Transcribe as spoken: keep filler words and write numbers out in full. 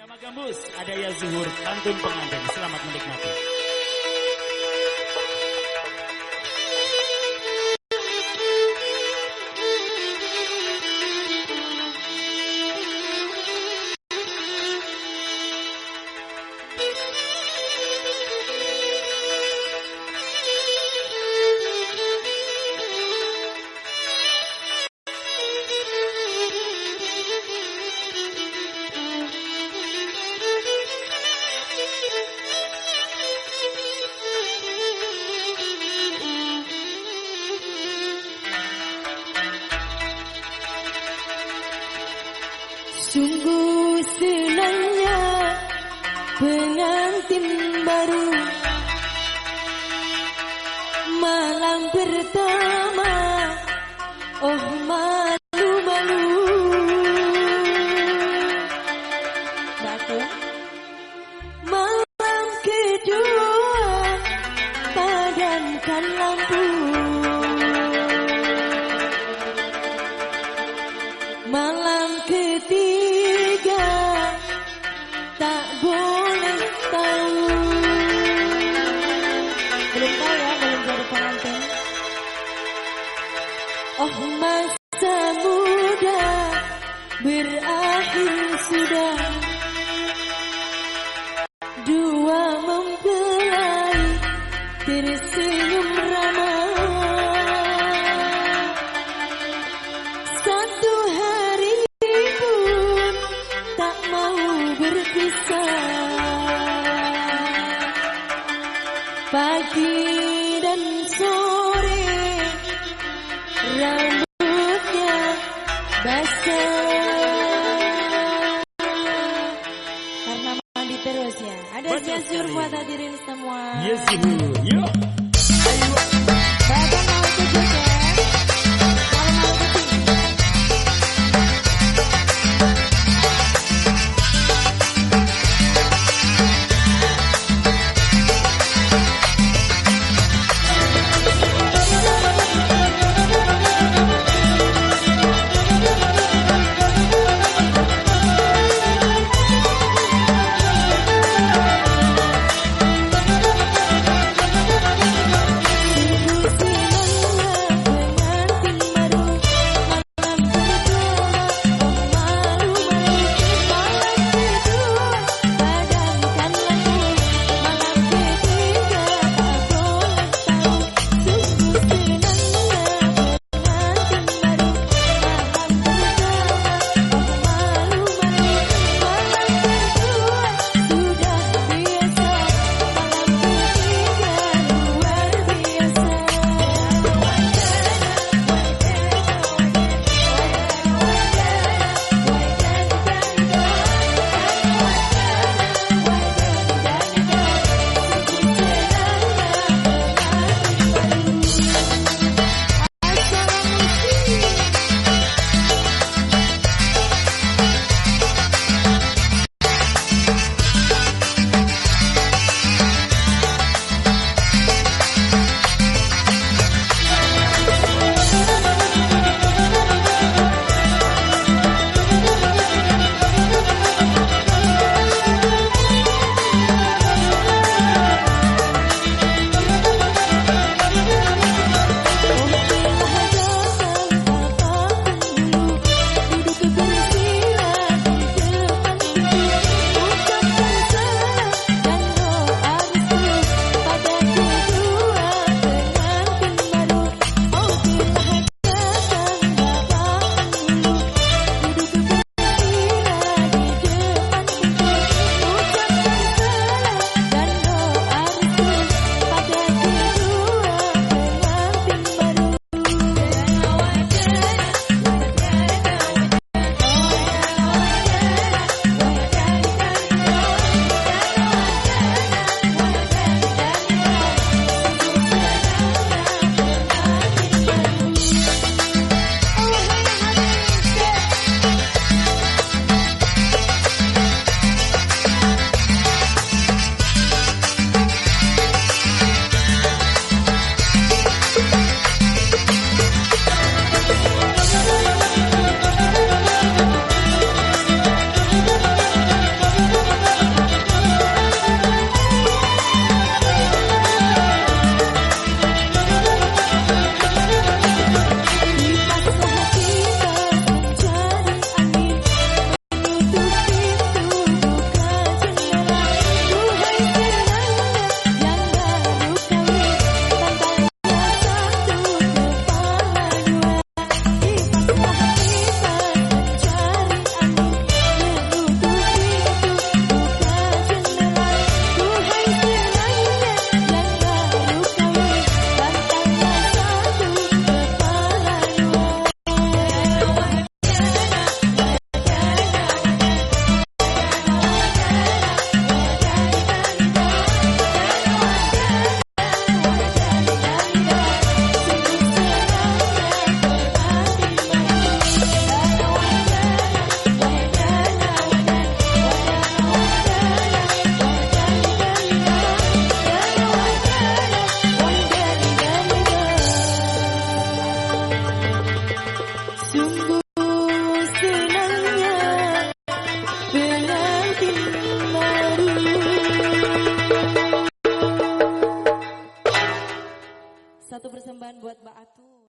Nama Gambus, ada ya Zuhur, pantun pengantin. Selamat menikmati. Sungguh senangnya pengantin baru malam pertama, oh malu-malu. Batuk. Malam kedua padamkan lampu. Malam ketiga tak boleh tahu. Belum tahu ya, belum jadi pengantin. Oh masa muda berakhir sudah, dua mempelai tersenyum ramah. Satu hari pun tak mau berpisah. Pagi dan sore rambutnya basah karena mandi terus ya. Ada jasur buat hadirin semua. Yes, Zuhur. Yuk. Bapak mau ke joget? Kalau mau ke sini. persembahan buat Mbak Atu.